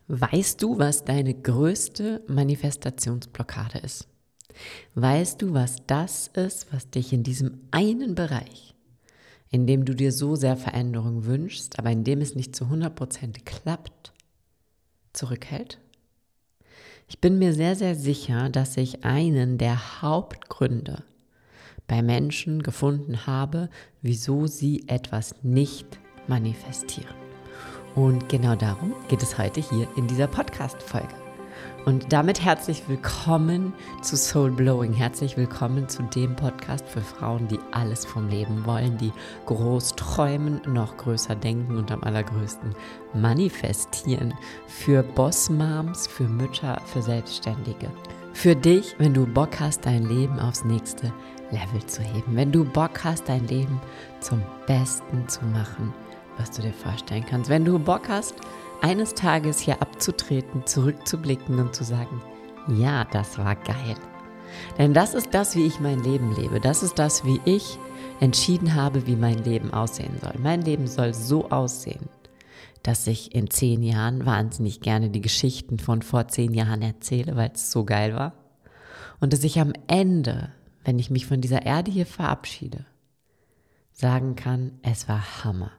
Weißt du, was deine größte Manifestationsblockade ist? Weißt du, was das ist, was dich in diesem einen Bereich, in dem du dir so sehr Veränderung wünschst, aber in dem es nicht zu 100% klappt, zurückhält? Ich bin mir sehr, sehr sicher, dass ich einen der Hauptgründe bei Menschen gefunden habe, wieso sie etwas nicht manifestieren. Und genau darum geht es heute hier in dieser Podcast-Folge. Und damit herzlich willkommen zu Soul Blowing. Herzlich willkommen zu dem Podcast für Frauen, die alles vom Leben wollen, die groß träumen, noch größer denken und am allergrößten manifestieren. Für Boss-Moms, für Mütter, für Selbstständige. Für dich, wenn du Bock hast, dein Leben aufs nächste Level zu heben. Wenn du Bock hast, dein Leben zum Besten zu machen, was du dir vorstellen kannst. Wenn du Bock hast, eines Tages hier abzutreten, zurückzublicken und zu sagen, ja, das war geil. Denn das ist das, wie ich mein Leben lebe. Das ist das, wie ich entschieden habe, wie mein Leben aussehen soll. Mein Leben soll so aussehen, dass ich in 10 Jahren wahnsinnig gerne die Geschichten von vor 10 Jahren erzähle, weil es so geil war. Und dass ich am Ende, wenn ich mich von dieser Erde hier verabschiede, sagen kann, es war Hammer.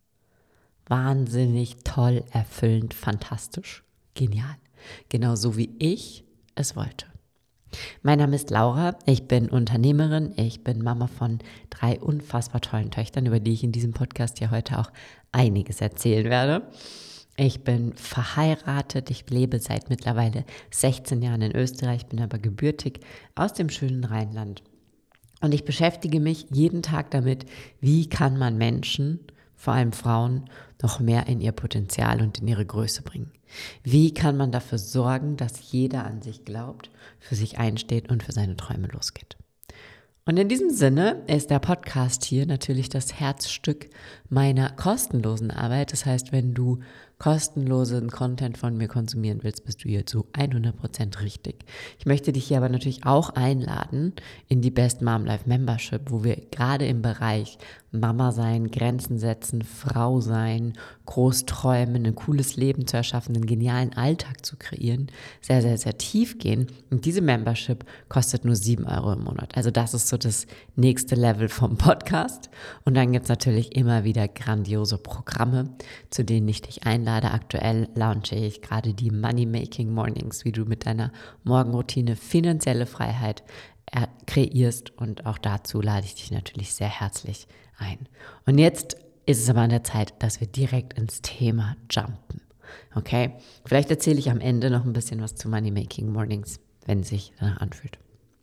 Wahnsinnig toll, erfüllend, fantastisch, genial. Genauso wie ich es wollte. Mein Name ist Laura, ich bin Unternehmerin, ich bin Mama von 3 unfassbar tollen Töchtern, über die ich in diesem Podcast ja heute auch einiges erzählen werde. Ich bin verheiratet, ich lebe seit mittlerweile 16 Jahren in Österreich, bin aber gebürtig aus dem schönen Rheinland. Und ich beschäftige mich jeden Tag damit, wie kann man Menschen, vor allem Frauen, noch mehr in ihr Potenzial und in ihre Größe bringen. Wie kann man dafür sorgen, dass jeder an sich glaubt, für sich einsteht und für seine Träume losgeht? Und in diesem Sinne ist der Podcast hier natürlich das Herzstück meiner kostenlosen Arbeit. Das heißt, wenn du kostenlosen Content von mir konsumieren willst, bist du hier zu 100% richtig. Ich möchte dich hier aber natürlich auch einladen in die Best Mom Life Membership, wo wir gerade im Bereich Mama sein, Grenzen setzen, Frau sein, groß träumen, ein cooles Leben zu erschaffen, einen genialen Alltag zu kreieren, sehr, sehr, sehr tief gehen. Und diese Membership kostet nur 7 Euro im Monat. Also das ist so das nächste Level vom Podcast. Und dann gibt es natürlich immer wieder grandiose Programme, zu denen ich dich einlade. Aktuell launche ich gerade die Money Making Mornings, wie du mit deiner Morgenroutine finanzielle Freiheit kreierst. Und auch dazu lade ich dich natürlich sehr herzlich ein. Und jetzt ist es aber an der Zeit, dass wir direkt ins Thema jumpen. Okay? Vielleicht erzähle ich am Ende noch ein bisschen was zu Money Making Mornings, wenn es sich danach anfühlt.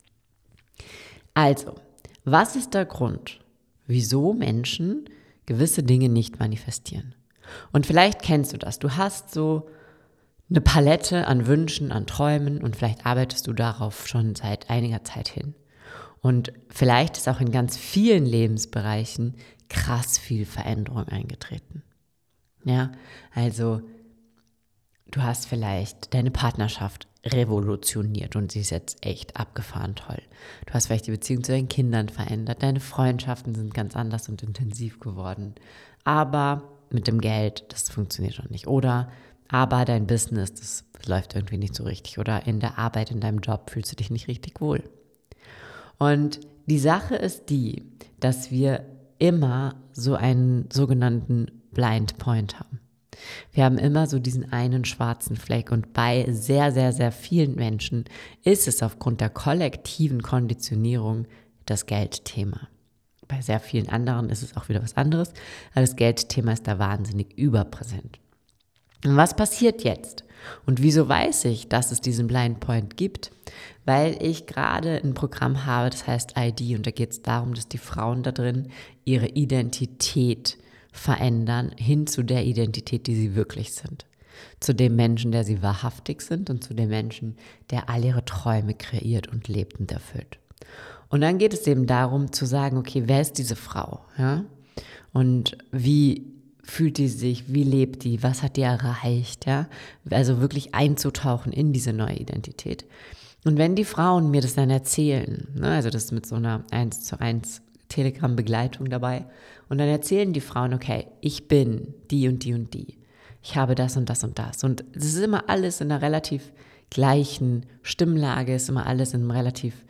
Also, was ist der Grund, wieso Menschen gewisse Dinge nicht manifestieren? Und vielleicht kennst du das. Du hast so eine Palette an Wünschen, an Träumen und vielleicht arbeitest du darauf schon seit einiger Zeit hin. Und vielleicht ist auch in ganz vielen Lebensbereichen krass viel Veränderung eingetreten. Ja, also du hast vielleicht deine Partnerschaft revolutioniert und sie ist jetzt echt abgefahren toll. Du hast vielleicht die Beziehung zu deinen Kindern verändert, deine Freundschaften sind ganz anders und intensiv geworden. Aber mit dem Geld, das funktioniert noch nicht. Oder aber dein Business, das läuft irgendwie nicht so richtig. Oder in der Arbeit, in deinem Job fühlst du dich nicht richtig wohl. Und die Sache ist die, dass wir immer so einen sogenannten Blind Point haben. Wir haben immer so diesen einen schwarzen Fleck und bei sehr, sehr, sehr vielen Menschen ist es aufgrund der kollektiven Konditionierung das Geldthema. Bei sehr vielen anderen ist es auch wieder was anderes, aber das Geldthema ist da wahnsinnig überpräsent. Und was passiert jetzt? Und wieso weiß ich, dass es diesen Blind Point gibt? Weil ich gerade ein Programm habe, das heißt ID und da geht es darum, dass die Frauen da drin ihre Identität verändern hin zu der Identität, die sie wirklich sind. Zu dem Menschen, der sie wahrhaftig sind und zu dem Menschen, der all ihre Träume kreiert und lebt und erfüllt. Und dann geht es eben darum zu sagen, okay, wer ist diese Frau? Ja? Und wie fühlt die sich, wie lebt die, was hat die erreicht? Ja? Also wirklich einzutauchen in diese neue Identität. Und wenn die Frauen mir das dann erzählen, ne, also das ist mit so einer 1:1 Telegram-Begleitung dabei, und dann erzählen die Frauen, okay, ich bin die und die und die. ich habe das und das und das. Und es ist immer alles in einer relativ gleichen Stimmlage, ist immer alles in einem relativ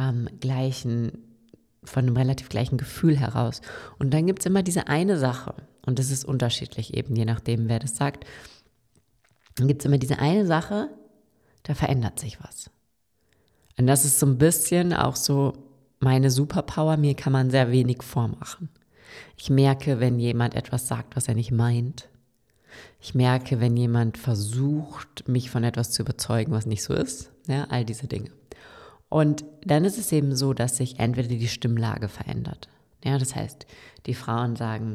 von einem relativ gleichen Gefühl heraus. Und dann gibt es immer diese eine Sache, und das ist unterschiedlich eben, je nachdem, wer das sagt. Dann gibt es immer diese eine Sache, da verändert sich was. Und das ist so ein bisschen auch so meine Superpower, mir kann man sehr wenig vormachen. Ich merke, wenn jemand etwas sagt, was er nicht meint. Ich merke, wenn jemand versucht, mich von etwas zu überzeugen, was nicht so ist. Ja, all diese Dinge. Und dann ist es eben so, dass sich entweder die Stimmlage verändert. Ja, das heißt, die Frauen sagen,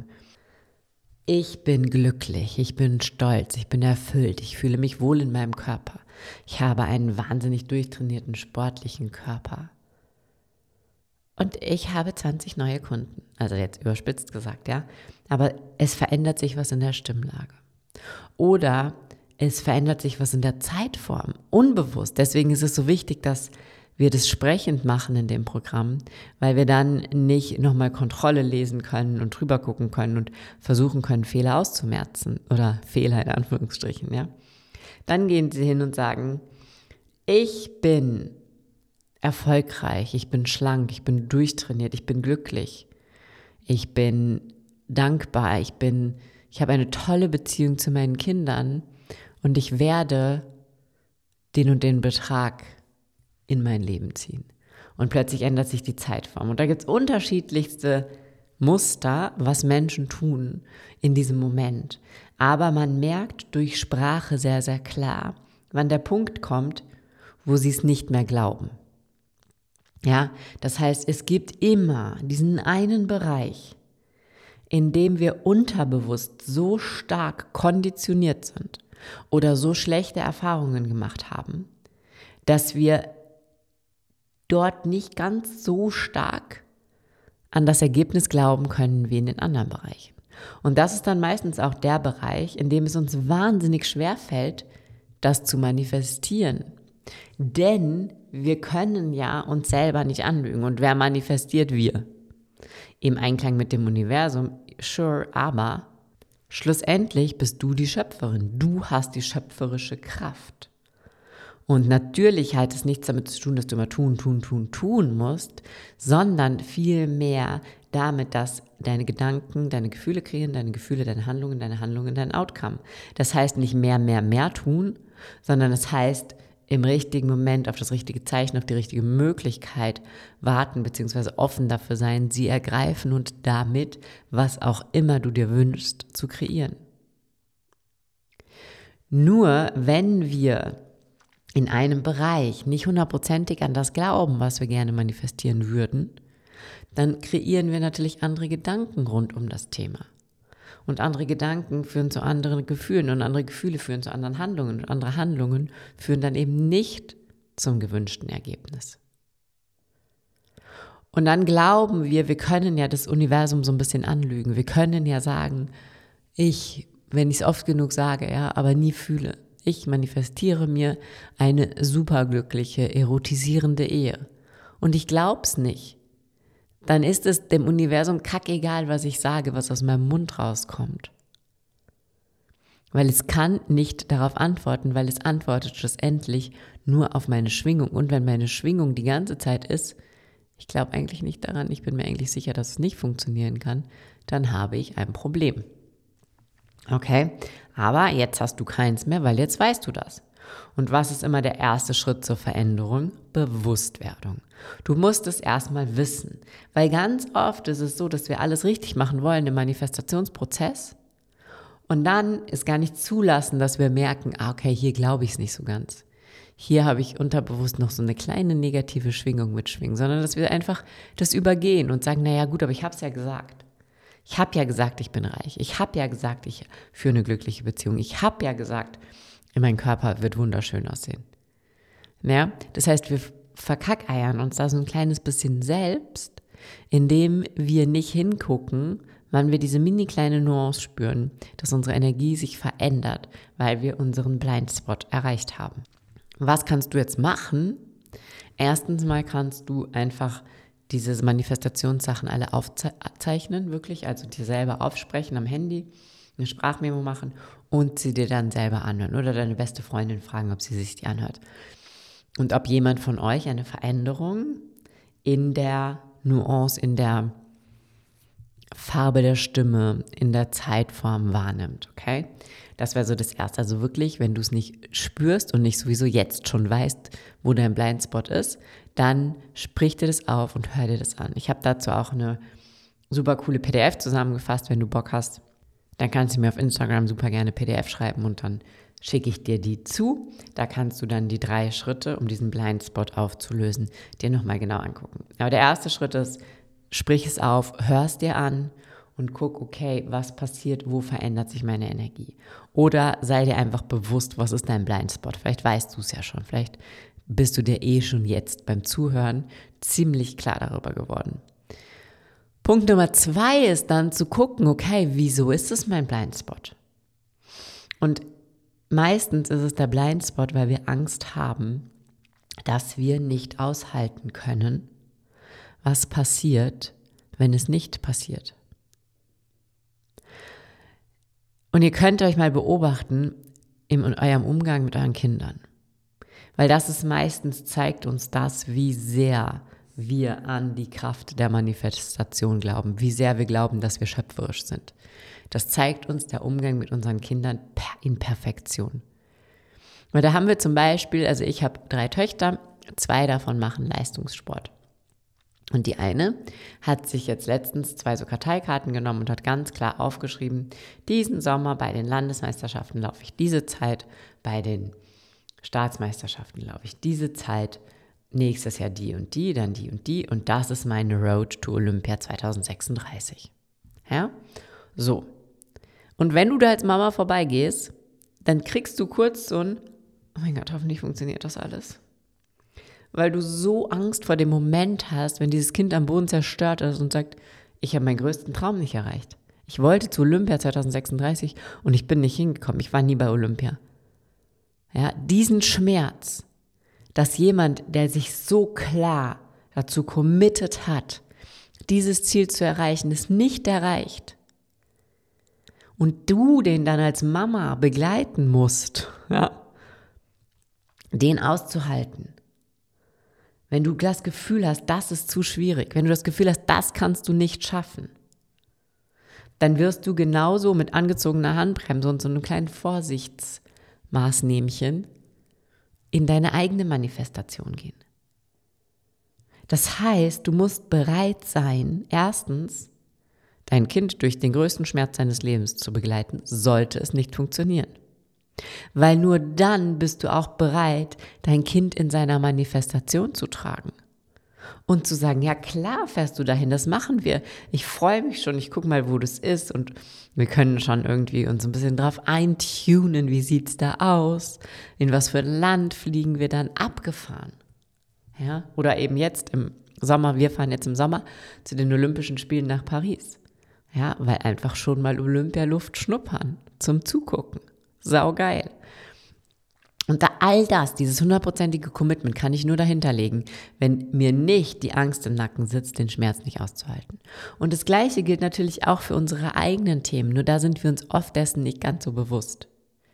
ich bin glücklich, ich bin stolz, ich bin erfüllt, ich fühle mich wohl in meinem Körper. Ich habe einen wahnsinnig durchtrainierten, sportlichen Körper. Und ich habe 20 neue Kunden. Also jetzt überspitzt gesagt, ja. Aber es verändert sich was in der Stimmlage. Oder es verändert sich was in der Zeitform, unbewusst. Deswegen ist es so wichtig, dass wir das sprechend machen in dem Programm, weil wir dann nicht nochmal Kontrolle lesen können und drüber gucken können und versuchen können, Fehler auszumerzen oder Fehler in Anführungsstrichen, ja. Dann gehen sie hin und sagen, ich bin erfolgreich, ich bin schlank, ich bin durchtrainiert, ich bin glücklich, ich bin dankbar, ich habe eine tolle Beziehung zu meinen Kindern und ich werde den und den Betrag in mein Leben ziehen. Und plötzlich ändert sich die Zeitform. Und da gibt es unterschiedlichste Muster, was Menschen tun in diesem Moment. Aber man merkt durch Sprache sehr, sehr klar, wann der Punkt kommt, wo sie es nicht mehr glauben. Ja, das heißt, es gibt immer diesen einen Bereich, in dem wir unterbewusst so stark konditioniert sind oder so schlechte Erfahrungen gemacht haben, dass wir dort nicht ganz so stark an das Ergebnis glauben können wie in den anderen Bereichen. Und das ist dann meistens auch der Bereich, in dem es uns wahnsinnig schwer fällt, das zu manifestieren. Denn wir können ja uns selber nicht anlügen. Und wer manifestiert? Wir. Im Einklang mit dem Universum, sure, aber schlussendlich bist du die Schöpferin. Du hast die schöpferische Kraft. Und natürlich hat es nichts damit zu tun, dass du immer tun musst, sondern vielmehr damit, dass deine Gedanken, deine Gefühle kreieren, deine Gefühle, deine Handlungen, dein Outcome. Das heißt nicht mehr tun, sondern das heißt im richtigen Moment auf das richtige Zeichen, auf die richtige Möglichkeit warten bzw. offen dafür sein, sie ergreifen und damit, was auch immer du dir wünschst, zu kreieren. Nur wenn wir in einem Bereich nicht 100%ig an das glauben, was wir gerne manifestieren würden, dann kreieren wir natürlich andere Gedanken rund um das Thema. Und andere Gedanken führen zu anderen Gefühlen und andere Gefühle führen zu anderen Handlungen und andere Handlungen führen dann eben nicht zum gewünschten Ergebnis. Und dann glauben wir können ja das Universum so ein bisschen anlügen. Wir können ja sagen, wenn ich es oft genug sage, ja, aber nie fühle. Ich manifestiere mir eine superglückliche, erotisierende Ehe. Und ich glaub's nicht. Dann ist es dem Universum kackegal, was ich sage, was aus meinem Mund rauskommt. Weil es kann nicht darauf antworten, weil es antwortet schlussendlich nur auf meine Schwingung. Und wenn meine Schwingung die ganze Zeit ist, ich glaube eigentlich nicht daran, ich bin mir eigentlich sicher, dass es nicht funktionieren kann, dann habe ich ein Problem. Okay, aber jetzt hast du keins mehr, weil jetzt weißt du das. Und was ist immer der erste Schritt zur Veränderung? Bewusstwerdung. Du musst es erstmal wissen, weil ganz oft ist es so, dass wir alles richtig machen wollen im Manifestationsprozess und dann es gar nicht zulassen, dass wir merken, okay, hier glaube ich es nicht so ganz. Hier habe ich unterbewusst noch so eine kleine negative Schwingung mitschwingen, sondern dass wir einfach das übergehen und sagen, naja gut, aber ich habe es ja gesagt. Ich habe ja gesagt, ich bin reich. Ich habe ja gesagt, ich führe eine glückliche Beziehung. Ich habe ja gesagt, mein Körper wird wunderschön aussehen. Ja? Das heißt, wir verkackeiern uns da so ein kleines bisschen selbst, indem wir nicht hingucken, wann wir diese mini kleine Nuance spüren, dass unsere Energie sich verändert, weil wir unseren Blindspot erreicht haben. Was kannst du jetzt machen? Erstens mal kannst du einfach diese Manifestationssachen alle aufzeichnen, wirklich, also dir selber aufsprechen am Handy, eine Sprachmemo machen und sie dir dann selber anhören oder deine beste Freundin fragen, ob sie sich die anhört. Und ob jemand von euch eine Veränderung in der Nuance, in der Farbe der Stimme, in der Zeitform wahrnimmt, okay? Das wäre so das Erste. Also wirklich, wenn du es nicht spürst und nicht sowieso jetzt schon weißt, wo dein Blindspot ist, dann sprich dir das auf und hör dir das an. Ich habe dazu auch eine super coole PDF zusammengefasst. Wenn du Bock hast, dann kannst du mir auf Instagram super gerne PDF schreiben und dann schicke ich dir die zu. Da kannst du dann die 3 Schritte, um diesen Blindspot aufzulösen, dir nochmal genau angucken. Aber der erste Schritt ist, sprich es auf, hör es dir an und guck, okay, was passiert, wo verändert sich meine Energie? Oder sei dir einfach bewusst, was ist dein Blindspot? Vielleicht weißt du es ja schon, vielleicht bist du dir schon jetzt beim Zuhören ziemlich klar darüber geworden. Punkt Nummer 2 ist dann zu gucken, okay, wieso ist es mein Blindspot? Und meistens ist es der Blindspot, weil wir Angst haben, dass wir nicht aushalten können, was passiert, wenn es nicht passiert. Und ihr könnt euch mal beobachten in eurem Umgang mit euren Kindern. Weil das ist meistens, zeigt uns das, wie sehr wir an die Kraft der Manifestation glauben, wie sehr wir glauben, dass wir schöpferisch sind. Das zeigt uns der Umgang mit unseren Kindern in Perfektion. Weil da haben wir zum Beispiel, also ich habe 3 Töchter, 2 davon machen Leistungssport. Und die eine hat sich jetzt letztens 2 so Karteikarten genommen und hat ganz klar aufgeschrieben, diesen Sommer bei den Landesmeisterschaften laufe ich diese Zeit, bei den Staatsmeisterschaften laufe ich diese Zeit, nächstes Jahr die und die, dann die und das ist meine Road to Olympia 2036. Ja, so. Und wenn du da als Mama vorbeigehst, dann kriegst du kurz so ein, oh mein Gott, hoffentlich funktioniert das alles. Weil du so Angst vor dem Moment hast, wenn dieses Kind am Boden zerstört ist und sagt, ich habe meinen größten Traum nicht erreicht. Ich wollte zu Olympia 2036 und ich bin nicht hingekommen. Ich war nie bei Olympia. Ja, diesen Schmerz, dass jemand, der sich so klar dazu committed hat, dieses Ziel zu erreichen, es nicht erreicht und du den dann als Mama begleiten musst, ja, den auszuhalten. Wenn du das Gefühl hast, das ist zu schwierig, wenn du das Gefühl hast, das kannst du nicht schaffen, dann wirst du genauso mit angezogener Handbremse und so einem kleinen Vorsichtsmaßnehmchen in deine eigene Manifestation gehen. Das heißt, du musst bereit sein, erstens, dein Kind durch den größten Schmerz seines Lebens zu begleiten, sollte es nicht funktionieren. Weil nur dann bist du auch bereit, dein Kind in seiner Manifestation zu tragen. Und zu sagen, ja klar fährst du dahin, das machen wir. Ich freue mich schon, ich gucke mal, wo das ist und wir können schon irgendwie uns ein bisschen drauf eintunen, wie sieht's da aus, in was für ein Land fliegen wir dann, abgefahren. Ja? Oder eben jetzt im Sommer, wir fahren jetzt im Sommer zu den Olympischen Spielen nach Paris. Ja, weil einfach schon mal Olympialuft schnuppern, zum Zugucken. Saugeil. Und da all das, dieses 100%ige Commitment kann ich nur dahinter legen, wenn mir nicht die Angst im Nacken sitzt, den Schmerz nicht auszuhalten. Und das Gleiche gilt natürlich auch für unsere eigenen Themen, nur da sind wir uns oft dessen nicht ganz so bewusst.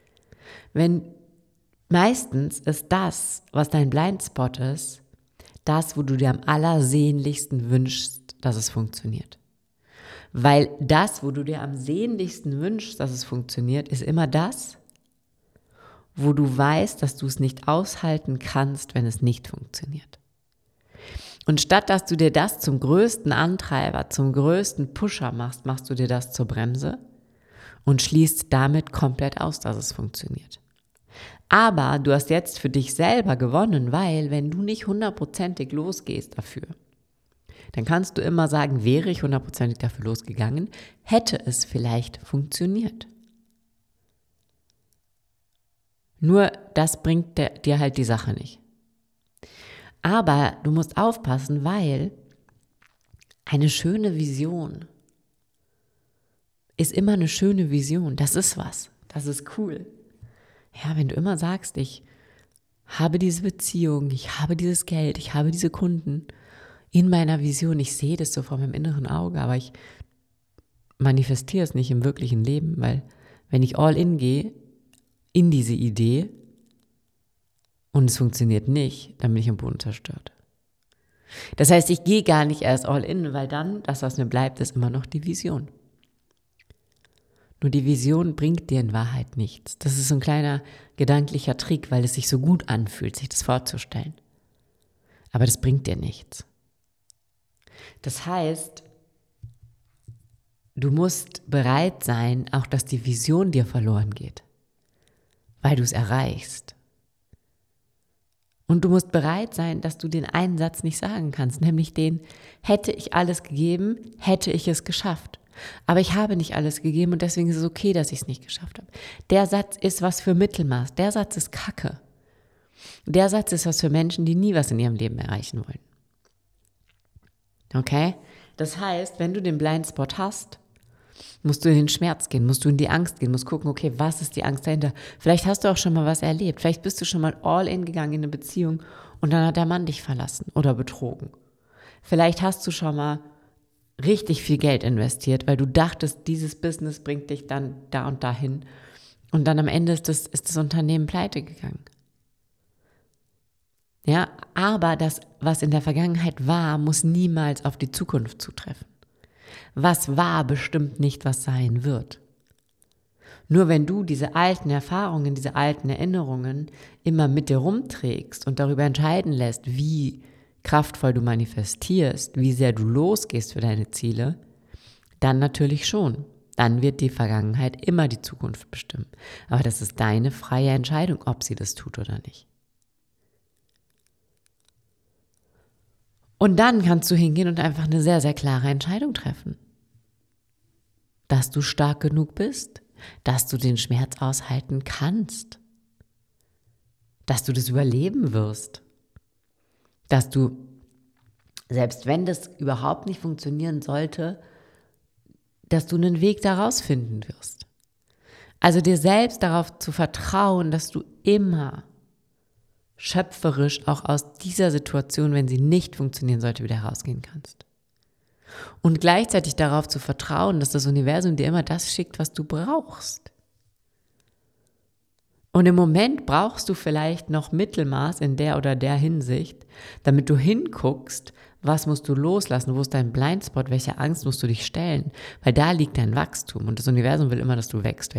Meistens ist das, was dein Blindspot ist, das, wo du dir am allersehnlichsten wünschst, dass es funktioniert. Weil das, wo du dir am sehnlichsten wünschst, dass es funktioniert, ist immer das, wo du weißt, dass du es nicht aushalten kannst, wenn es nicht funktioniert. Und statt dass du dir das zum größten Antreiber, zum größten Pusher machst, machst du dir das zur Bremse und schließt damit komplett aus, dass es funktioniert. Aber du hast jetzt für dich selber gewonnen, weil wenn du nicht 100%ig losgehst dafür, dann kannst du immer sagen, wäre ich 100%ig dafür losgegangen, hätte es vielleicht funktioniert. Nur das bringt dir halt die Sache nicht. Aber du musst aufpassen, weil eine schöne Vision ist immer eine schöne Vision. Das ist was. Das ist cool. Ja, wenn du immer sagst, ich habe diese Beziehung, ich habe dieses Geld, ich habe diese Kunden in meiner Vision, ich sehe das so vor meinem inneren Auge, aber ich manifestiere es nicht im wirklichen Leben, weil Wenn ich all in gehe, in diese Idee und es funktioniert nicht, dann bin ich am Boden zerstört. Das heißt, ich gehe gar nicht erst all in, weil dann, das, was mir bleibt, ist immer noch die Vision. Nur die Vision bringt dir in Wahrheit nichts. Das ist so ein kleiner gedanklicher Trick, weil es sich so gut anfühlt, sich das vorzustellen. Aber das bringt dir nichts. Das heißt, du musst bereit sein, auch dass die Vision dir verloren geht, weil du es erreichst. Und du musst bereit sein, dass du den einen Satz nicht sagen kannst, nämlich den: hätte ich alles gegeben, hätte ich es geschafft. Aber ich habe nicht alles gegeben und deswegen ist es okay, dass ich es nicht geschafft habe. Der Satz ist was für Mittelmaß. Der Satz ist Kacke. Der Satz ist was für Menschen, die nie was in ihrem Leben erreichen wollen. Okay? Das heißt, wenn du den Blindspot hast, musst du in den Schmerz gehen, musst du in die Angst gehen, musst gucken, okay, was ist die Angst dahinter? Vielleicht hast du auch schon mal was erlebt. Vielleicht bist du schon mal all in gegangen in eine Beziehung und dann hat der Mann dich verlassen oder betrogen. Vielleicht hast du schon mal richtig viel Geld investiert, weil du dachtest, dieses Business bringt dich dann da und dahin. Und dann am Ende ist das Unternehmen pleite gegangen. Ja, aber das, was in der Vergangenheit war, muss niemals auf die Zukunft zutreffen. Was war, bestimmt nicht, was sein wird. Nur wenn du diese alten Erfahrungen, diese alten Erinnerungen immer mit dir rumträgst und darüber entscheiden lässt, wie kraftvoll du manifestierst, wie sehr du losgehst für deine Ziele, dann natürlich schon. Dann wird die Vergangenheit immer die Zukunft bestimmen. Aber das ist deine freie Entscheidung, ob sie das tut oder nicht. Und dann kannst du hingehen und einfach eine sehr, sehr klare Entscheidung treffen. Dass du stark genug bist, dass du den Schmerz aushalten kannst, dass du das überleben wirst, dass du, selbst wenn das überhaupt nicht funktionieren sollte, dass du einen Weg daraus finden wirst. Also dir selbst darauf zu vertrauen, dass du immer schöpferisch auch aus dieser Situation, wenn sie nicht funktionieren sollte, wieder rausgehen kannst. Und gleichzeitig darauf zu vertrauen, dass das Universum dir immer das schickt, was du brauchst. Und im Moment brauchst du vielleicht noch Mittelmaß in der oder der Hinsicht, damit du hinguckst, was musst du loslassen, wo ist dein Blindspot, welche Angst musst du dich stellen, weil da liegt dein Wachstum und das Universum will immer, dass du wächst.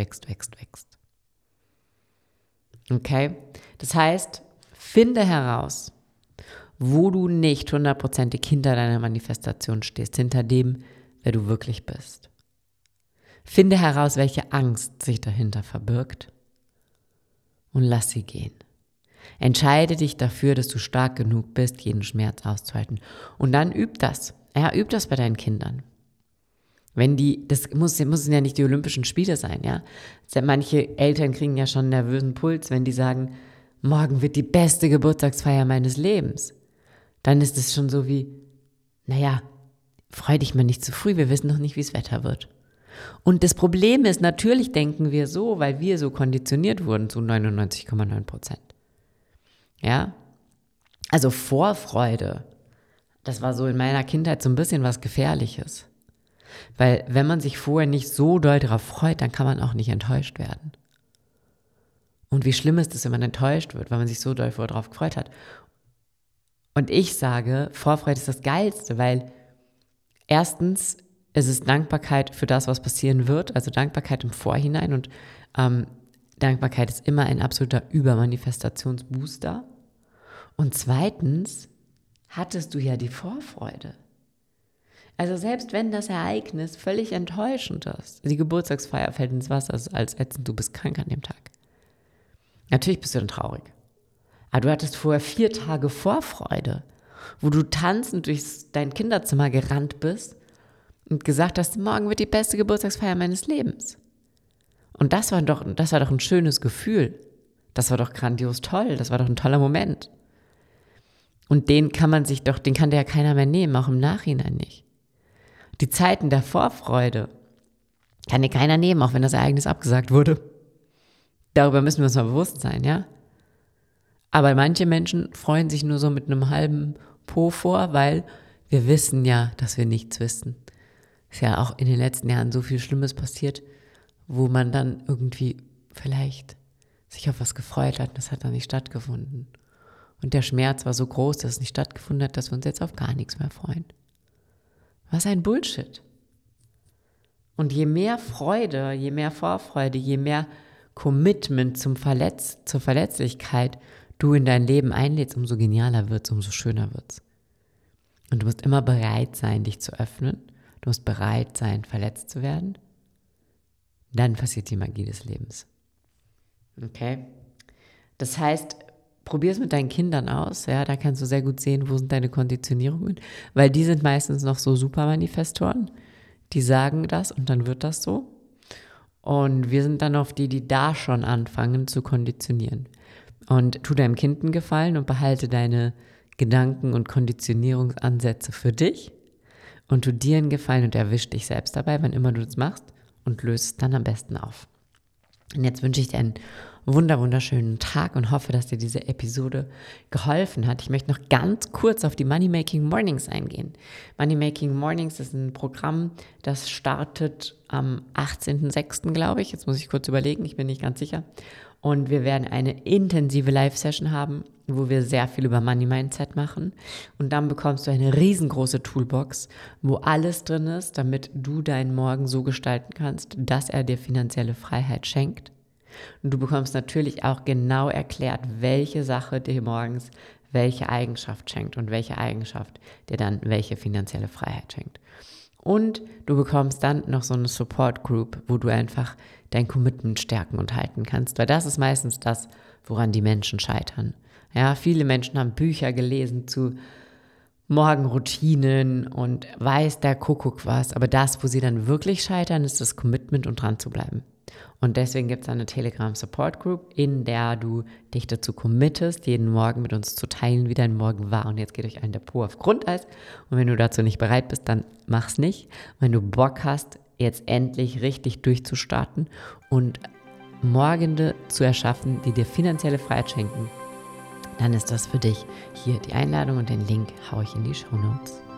Okay? Das heißt, finde heraus, wo du nicht 100%ig hinter deiner Manifestation stehst, hinter dem, wer du wirklich bist. Finde heraus, welche Angst sich dahinter verbirgt und lass sie gehen. Entscheide dich dafür, dass du stark genug bist, jeden Schmerz auszuhalten. Und dann üb das. Ja, üb das bei deinen Kindern. Das müssen ja nicht die Olympischen Spiele sein, ja. Manche Eltern kriegen ja schon einen nervösen Puls, wenn die sagen, morgen wird die beste Geburtstagsfeier meines Lebens. Dann ist es schon so wie, freu dich mal nicht zu früh, wir wissen noch nicht, wie das Wetter wird. Und das Problem ist, natürlich denken wir so, weil wir so konditioniert wurden zu 99,9%. Ja, also Vorfreude, das war so in meiner Kindheit so ein bisschen was Gefährliches. Weil wenn man sich vorher nicht so doll darauf freut, dann kann man auch nicht enttäuscht werden. Und wie schlimm ist es, wenn man enttäuscht wird, weil man sich so doll vorher darauf gefreut hat. Und ich sage, Vorfreude ist das Geilste, weil erstens ist es Dankbarkeit für das, was passieren wird, also Dankbarkeit im Vorhinein und Dankbarkeit ist immer ein absoluter Übermanifestationsbooster. Und zweitens hattest du ja die Vorfreude. Also selbst wenn das Ereignis völlig enttäuschend ist, die Geburtstagsfeier fällt ins Wasser, als ätzend, du bist krank an dem Tag. Natürlich bist du dann traurig. Aber du hattest vorher 4 Tage Vorfreude, wo du tanzend durch dein Kinderzimmer gerannt bist und gesagt hast, morgen wird die beste Geburtstagsfeier meines Lebens. Und das war doch ein schönes Gefühl. Das war doch grandios toll, das war doch ein toller Moment. Und den kann dir ja keiner mehr nehmen, auch im Nachhinein nicht. Die Zeiten der Vorfreude kann dir keiner nehmen, auch wenn das Ereignis abgesagt wurde. Darüber müssen wir uns mal bewusst sein, ja? Aber manche Menschen freuen sich nur so mit einem halben Po vor, weil wir wissen ja, dass wir nichts wissen. Ist ja auch in den letzten Jahren so viel Schlimmes passiert, wo man dann irgendwie vielleicht sich auf was gefreut hat und das hat dann nicht stattgefunden. Und der Schmerz war so groß, dass es nicht stattgefunden hat, dass wir uns jetzt auf gar nichts mehr freuen. Was ein Bullshit. Und je mehr Freude, je mehr Vorfreude, je mehr Commitment zur Verletzlichkeit du in dein Leben einlädst, umso genialer wird's, umso schöner wird's. Und du musst immer bereit sein, dich zu öffnen. Du musst bereit sein, verletzt zu werden. Dann passiert die Magie des Lebens. Okay? Das heißt, probier es mit deinen Kindern aus. Ja, da kannst du sehr gut sehen, wo sind deine Konditionierungen. Weil die sind meistens noch so Supermanifestoren. Die sagen das und dann wird das so. Und wir sind dann auf die da schon anfangen zu konditionieren. Und tu deinem Kind einen Gefallen und behalte deine Gedanken und Konditionierungsansätze für dich. Und tu dir einen Gefallen und erwisch dich selbst dabei, wann immer du das machst und löst es dann am besten auf. Und jetzt wünsche ich dir einen wunderschönen Tag und hoffe, dass dir diese Episode geholfen hat. Ich möchte noch ganz kurz auf die Money Making Mornings eingehen. Money Making Mornings ist ein Programm, das startet am 18.06., glaube ich. Jetzt muss ich kurz überlegen, ich bin nicht ganz sicher. Und wir werden eine intensive Live-Session haben, wo wir sehr viel über Money Mindset machen. Und dann bekommst du eine riesengroße Toolbox, wo alles drin ist, damit du deinen Morgen so gestalten kannst, dass er dir finanzielle Freiheit schenkt. Und du bekommst natürlich auch genau erklärt, welche Sache dir morgens welche Eigenschaft schenkt und welche Eigenschaft dir dann welche finanzielle Freiheit schenkt. Und du bekommst dann noch so eine Support Group, wo du einfach dein Commitment stärken und halten kannst, weil das ist meistens das, woran die Menschen scheitern. Ja, viele Menschen haben Bücher gelesen zu Morgenroutinen und weiß der Kuckuck was, aber das, wo sie dann wirklich scheitern, ist das Commitment und dran zu bleiben. Und deswegen gibt es eine Telegram Support Group, in der du dich dazu committest, jeden Morgen mit uns zu teilen, wie dein Morgen war. Und jetzt geht euch der Po auf Grundeis. Und wenn du dazu nicht bereit bist, dann mach's nicht. Wenn du Bock hast, jetzt endlich richtig durchzustarten und Morgende zu erschaffen, die dir finanzielle Freiheit schenken, dann ist das für dich hier die Einladung und den Link haue ich in die Shownotes.